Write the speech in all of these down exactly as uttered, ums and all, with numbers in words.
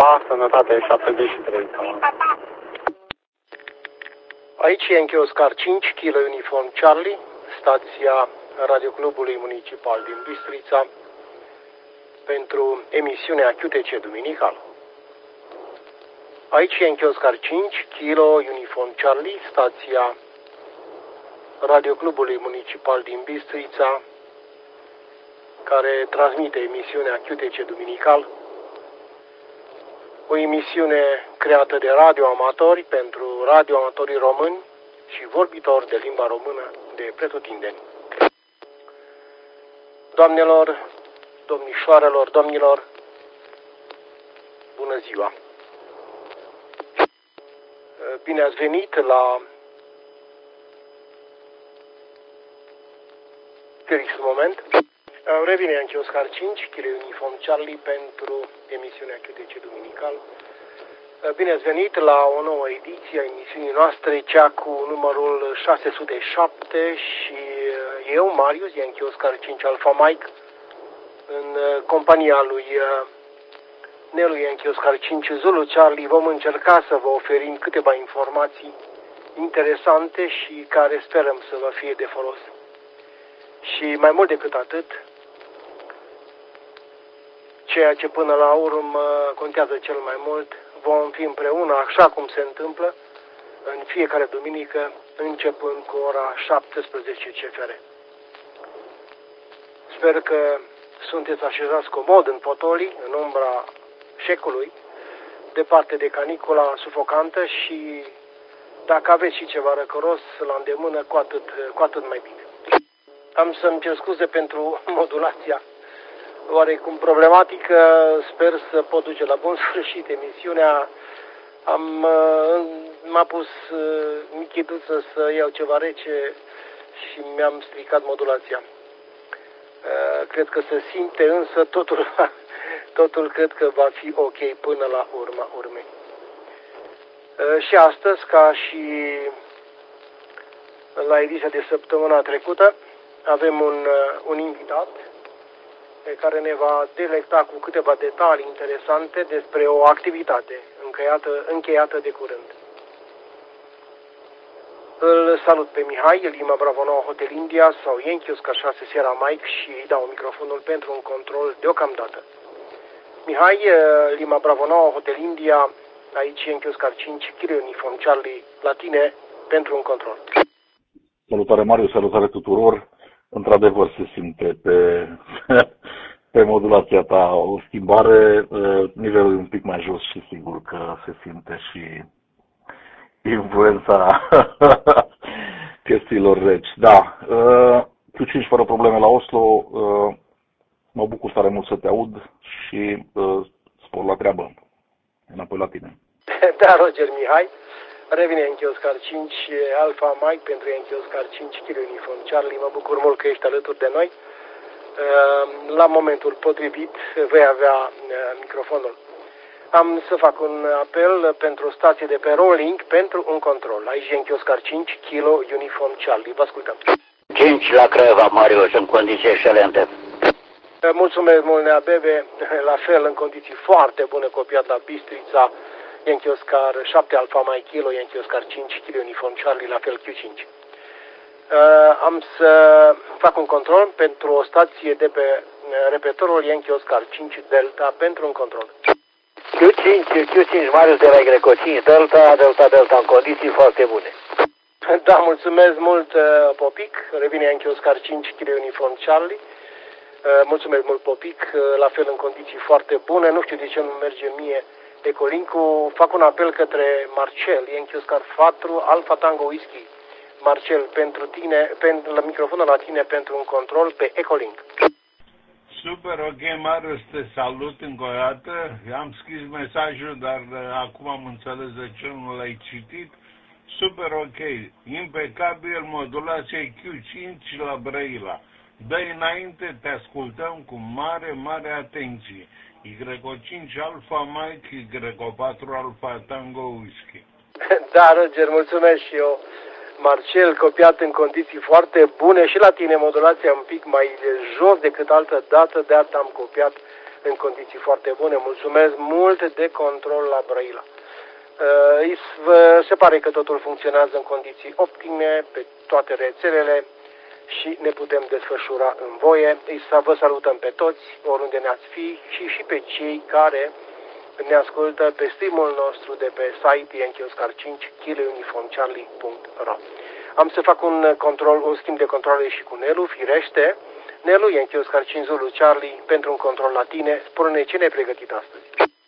Pa, sănătate șaptezeci și trei. Aici e Yankee Oscar cinci, Kilo Uniform Charlie, stația Radioclubului Municipal din Bistrița, pentru emisiunea Q T C Duminical. Aici e Yankee Oscar cinci, Kilo Uniform Charlie, stația Radioclubului Municipal din Bistrița, care transmite emisiunea Q T C Duminical, o emisiune creată de radioamatori pentru radioamatorii români și vorbitori de limba română de pretutindeni. Doamnelor, domnișoarelor, domnilor, bună ziua! Bine ați venit la Felix Moment. Revine Yankee Oscar cinci, Kilo Uniform Charlie, pentru emisiunea Q T C Duminical. Bine ați venit la o nouă ediție a emisiunii noastre, cea cu numărul șase sute șapte, și eu, Marius, Yankee Oscar cinci Alpha Mike, în compania lui Nelu Yankee Oscar cinci Zulu Charlie, vom încerca să vă oferim câteva informații interesante și care sperăm să vă fie de folos. Și mai mult decât atât, ceea ce până la urmă contează cel mai mult, vom fi împreună, așa cum se întâmplă în fiecare duminică, începând cu ora șaptesprezece C F R. Sper că sunteți așezați comod în potolii, în umbra șecului, departe de canicula sufocantă, și dacă aveți și ceva răcăros la îndemână, cu atât, cu atât mai bine. Am să-mi cer scuze pentru modulația oarecum problematică, sper să pot duce la bun sfârșit emisiunea. Am, m-a pus michiduță să iau ceva rece și mi-am stricat modulația. Cred că se simte, însă totul, totul cred că va fi ok până la urma urmei. Și astăzi, ca și la ediția de săptămâna trecută, avem un, un invitat pe care ne va delecta cu câteva detalii interesante despre o activitate încheiată, încheiată de curând. Îl salut pe Mihai, Lima Bravo nouă Hotel India sau Yankee Oscar șase Sierra Mike, și îi dau microfonul pentru un control deocamdată. Mihai, Lima Bravo nouă Hotel India, aici Yankee Oscar cinci, Kilo Uniform Charlie, la tine pentru un control. Salutare Marius, salutare tuturor. Într-adevăr se simte pe, pe modulația ta o schimbare, nivelul e un pic mai jos și sigur că se simte și influența chestiilor reci. Da, Q cinci fără probleme la Oslo, mă bucur tare mult să te aud și spor la treabă. Înapoi la tine. Da, Roger Mihai. Revine Yankee Oscar cinci Alpha Mike pentru Yankee Oscar cinci Kilo Uniform Charlie. Mă bucur mult că ești alături de noi. La momentul potrivit vei avea microfonul. Am să fac un apel pentru o stație de pe Rolling pentru un control. Aici Yankee Oscar cinci Kilo Uniform Charlie. Vă ascultăm. cinci la Craiova, Marius, în condiții excelente. Mulțumesc mult, Nea Bebe. La fel, în condiții foarte bune, copiat la Bistrița. Yankee Oscar șapte Alpha Mike Kilo, Yankee Oscar cinci Kilo Uniform Charlie, la fel Q cinci. Uh, am să fac un control pentru o stație de pe repetorul Yankee Oscar cinci Delta pentru un control. Q cinci, Q cinci Marius de la Greco cinci Delta, Delta, Delta, în condiții foarte bune. Da, mulțumesc mult, Popic. Revine Yankee Oscar cinci Kilo Uniform Charlie. Uh, mulțumesc mult, Popic. Uh, la fel, în condiții foarte bune. Nu știu de ce nu merge mie Ecolincu. Fac un apel către Marcel, Yankee Oscar patru Alpha Tango Whisky. Marcel, pentru tine, pentru, la microfonul la tine pentru un control pe Ecolink. Super, ok, Marius, te salut încă o dată. Am scris mesajul, dar acum am înțeles de ce nu l-ai citit. Super, ok, impecabil, modulație Q cinci la Brăila. Dă-i înainte, te ascultăm cu mare, mare atenție. Greco cinci Alpha Mike, Greco patru Alpha Tango Whisky. Da, Roger, mulțumesc și eu. Marcel, copiat în condiții foarte bune, și la tine modulația un pic mai jos decât altă dată, de asta am copiat în condiții foarte bune. Mulțumesc mult de control la Brăila. Se pare că totul funcționează în condiții optime pe toate rețelele și ne putem desfășura în voie. Vă salutăm pe toți, oriunde ne-ați fi, și și pe cei care ne ascultă pe streamul nostru de pe site Yankee Oscar cinci Kilo Uniform Charlie punct ro. Am să fac un control, un schimb de controle și cu Nelu, firește. Nelu, Yankee Oscar cinci Zulu Charlie, pentru un control la tine. Spune-ne ce ne-ai pregătit astăzi.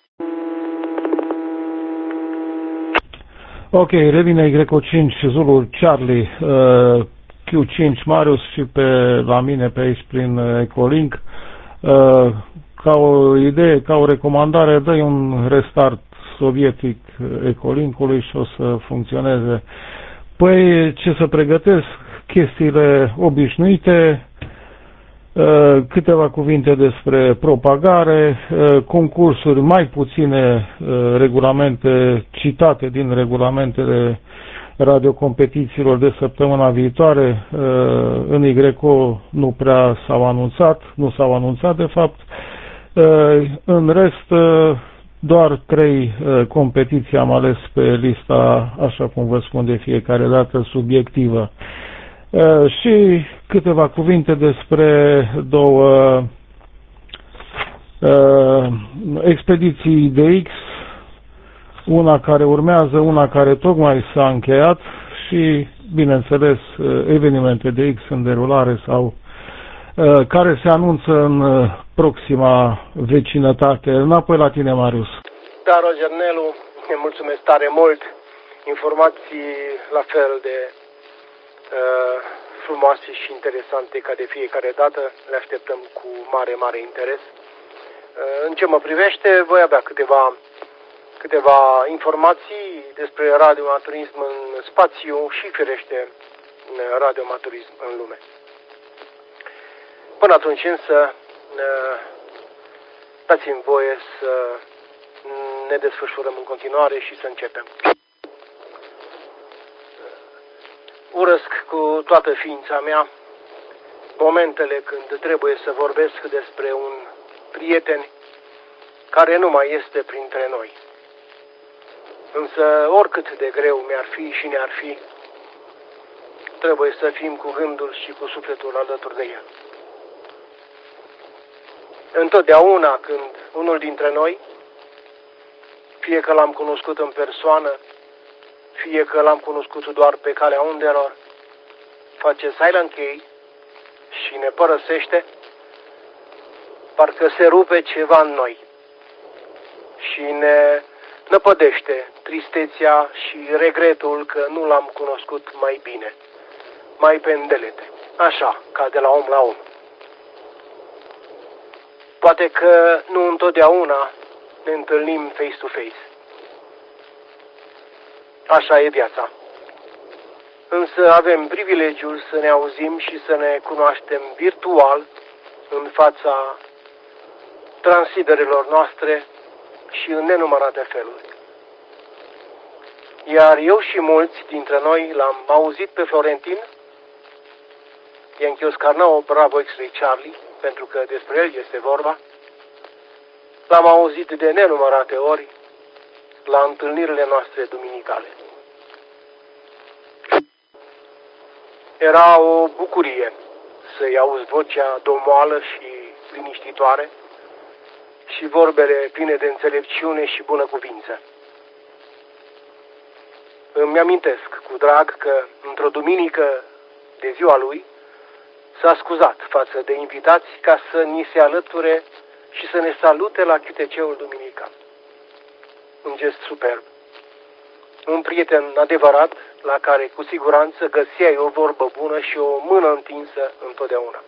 Ok, revine Greco cinci Zulu Charlie, uh, Q cinci Marius și pe la mine pe aici prin Ecolink. Uh, ca o idee, ca o recomandare, dă un restart sovietic Ecolinkului și o să funcționeze. Păi ce să pregătesc? Chestiile obișnuite, câteva cuvinte despre propagare, concursuri, mai puține regulamente citate din regulamentele radiocompetițiilor de săptămâna viitoare. În Igreco nu prea s-au anunțat, nu s-au anunțat de fapt. În rest, doar trei competiții am ales pe lista, așa cum vă spun de fiecare dată, subiectivă. Și câteva cuvinte despre două expediții de X, una care urmează, una care tocmai s-a încheiat și, bineînțeles, evenimente de X în derulare sau care se anunță în proxima vecinătate. Înapoi la tine, Marius. Da, Roger Nelu, ne mulțumesc tare mult. Informații la fel de uh, frumoase și interesante ca de fiecare dată. Le așteptăm cu mare, mare interes. Uh, în ce mă privește, voi avea câteva, câteva informații despre radioamatorism în spațiu și, firește, radioamatorism în lume. Până atunci însă, dați-mi voie să ne desfășurăm în continuare și să începem. Urăsc cu toată ființa mea momentele când trebuie să vorbesc despre un prieten care nu mai este printre noi. Însă, oricât de greu mi-ar fi și ne-ar fi, trebuie să fim cu gândul și cu sufletul alături de el. Întotdeauna când unul dintre noi, fie că l-am cunoscut în persoană, fie că l-am cunoscut doar pe calea undelor, face silent key și ne părăsește, parcă se rupe ceva în noi și ne năpădește tristețea și regretul că nu l-am cunoscut mai bine, mai pe îndelete, așa, ca de la om la om. Poate că nu întotdeauna ne întâlnim face-to-face. Așa e viața. Însă avem privilegiul să ne auzim și să ne cunoaștem virtual în fața transmiderilor noastre și în nenumărate feluri. Iar eu și mulți dintre noi l-am auzit pe Florentin, Yankee Oscar nouă, Bravo X-Ray Charlie, pentru că despre el este vorba. L-am auzit de nenumărate ori la întâlnirile noastre duminicale. Era o bucurie să-i auzi vocea domoală și liniștitoare și vorbele pline de înțelepciune și bunăcuvință. Îmi amintesc cu drag că într-o duminică de ziua lui s-a scuzat față de invitați ca să ni se alăture și să ne salute la Q T C-ul duminical. Un gest superb. Un prieten adevărat la care cu siguranță găseai o vorbă bună și o mână întinsă întotdeauna.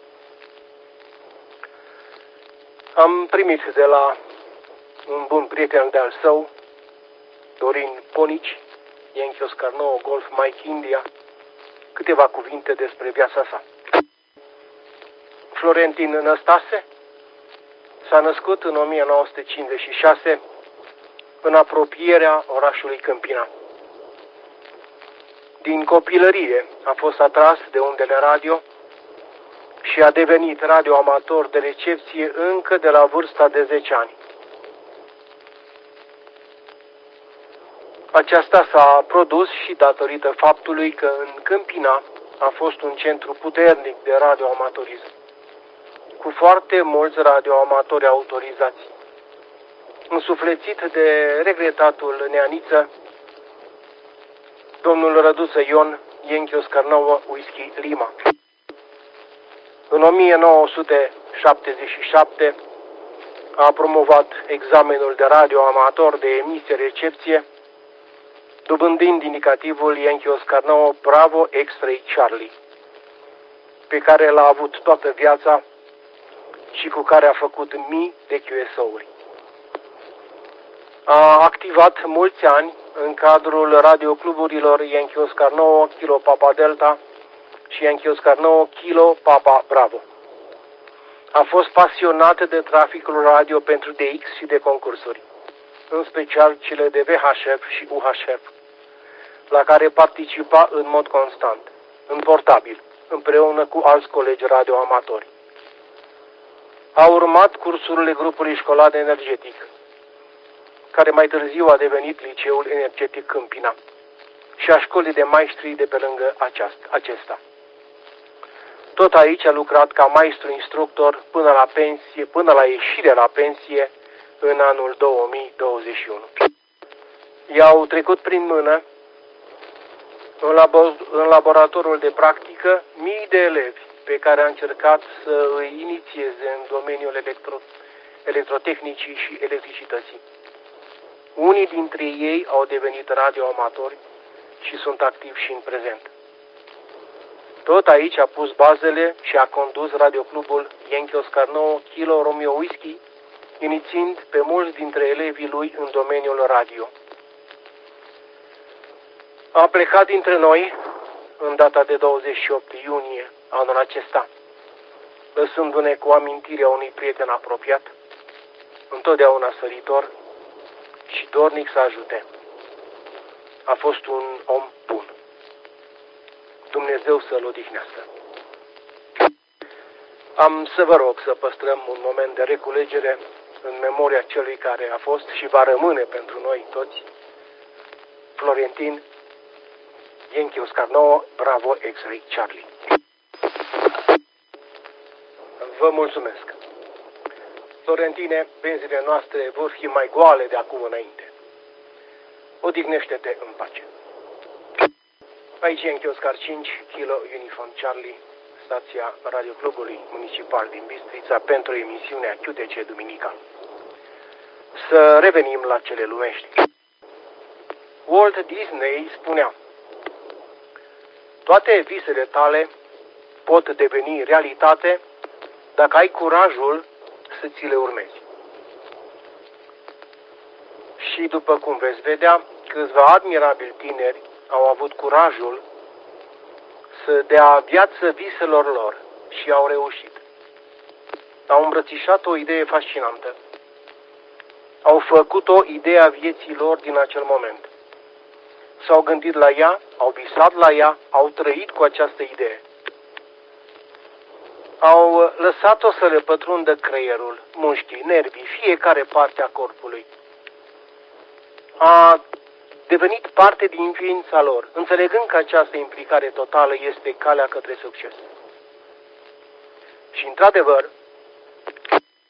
Am primit de la un bun prieten de-al său, Dorin Ponici, Yankee Oscar nouă, Golf Mike India, câteva cuvinte despre viața sa. Florentin Năstase s-a născut în o mie nouă sute cincizeci și șase în apropierea orașului Câmpina. Din copilărie a fost atras de undele radio și a devenit radioamator de recepție încă de la vârsta de zece ani. Aceasta s-a produs și datorită faptului că în Câmpina a fost un centru puternic de radioamatorism, cu foarte mulți radioamatori autorizați, însuflețit de regretatul Neaniță, domnul Răduță Ion, Yankee Oscar nouă, Whisky Lima. În o mie nouă sute șaptezeci și șapte a promovat examenul de radioamator de emisie-recepție, dobândind indicativul Yankee Oscar nouă Bravo X-Ray Charlie, pe care l-a avut toată viața și cu care a făcut mii de Q S O-uri. A activat mulți ani în cadrul radiocluburilor Yankee Oscar nouă Kilo Papa Delta și Yankee Oscar nouă Kilo Papa Bravo. A fost pasionat de traficul radio pentru D X și de concursuri, în special cele de V H F și U H F, la care participa în mod constant, în portabil, împreună cu alți colegi radioamatori. A urmat cursurile grupului școlar energetic, care mai târziu a devenit Liceul Energetic Câmpina, și a școlii de maestri de pe lângă aceast, acesta. Tot aici a lucrat ca maestru instructor până la pensie, până la ieșirea la pensie în anul două mii douăzeci și unu. I-au trecut prin mână în, labor, în laboratorul de practică mii de elevi pe care a încercat să îi inițieze în domeniul electro, electrotehnicii și electricității. Unii dintre ei au devenit radioamatori și sunt activi și în prezent. Tot aici a pus bazele și a condus radioclubul Yankee Oscar nouă Kilo Romeo Whisky, inițiind pe mulți dintre elevii lui în domeniul radio. A plecat dintre noi în data de douăzeci și opt iunie anul acesta, lăsându-ne cu amintirea unui prieten apropiat, întotdeauna săritor și dornic să ajute. A fost un om bun. Dumnezeu să-l odihnească. Am să vă rog să păstrăm un moment de reculegere în memoria celui care a fost și va rămâne pentru noi toți Florentin Yankee Oscar nouă Bravo X-Ray Charlie. Vă mulțumesc. Florentine, benzile noastre vor fi mai goale de acum înainte. Odihnește-te în pace. Aici Yankee Oscar cinci Kilo Uniform Charlie, stația radioclubului municipal din Bistrița pentru emisiunea Q T C Duminica. Să revenim la cele lumești. Walt Disney spunea: toate visele tale pot deveni realitate dacă ai curajul să ți le urmezi. Și după cum veți vedea, câțiva admirabili tineri au avut curajul să dea viață viselor lor și au reușit. Au îmbrățișat o idee fascinantă. Au făcut-o ideea vieții lor din acel moment. S-au gândit la ea, au visat la ea, au trăit cu această idee. Au lăsat-o să le pătrundă creierul, mușchii, nervii, fiecare parte a corpului. A devenit parte din ființa lor, înțelegând că această implicare totală este calea către succes. Și într-adevăr,